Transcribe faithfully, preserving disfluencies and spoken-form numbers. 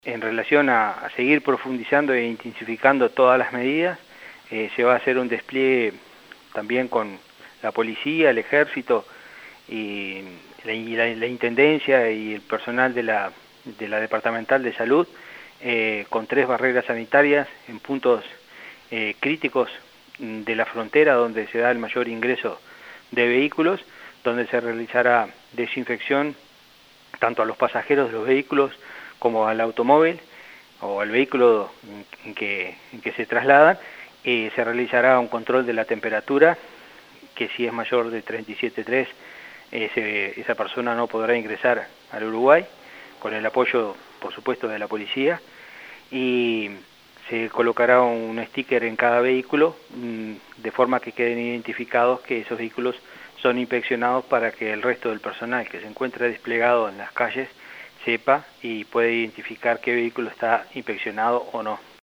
En relación a, a seguir profundizando e intensificando todas las medidas, eh, se va a hacer un despliegue también con la policía, el ejército y la, y la, la intendencia y el personal de la, de la departamental de salud, eh, con tres barreras sanitarias en puntos eh, críticos de la frontera donde se da el mayor ingreso de vehículos, donde se realizará desinfección tanto a los pasajeros de los vehículos como al automóvil o al vehículo en que, en que se trasladan. Eh, se realizará un control de la temperatura, que si es mayor de treinta y siete punto tres, ese, esa persona no podrá ingresar al Uruguay, con el apoyo, por supuesto, de la policía, y se colocará un sticker en cada vehículo, de forma que queden identificados que esos vehículos son inspeccionados para que el resto del personal que se encuentra desplegado en las calles sepa y pueda identificar qué vehículo está inspeccionado o no.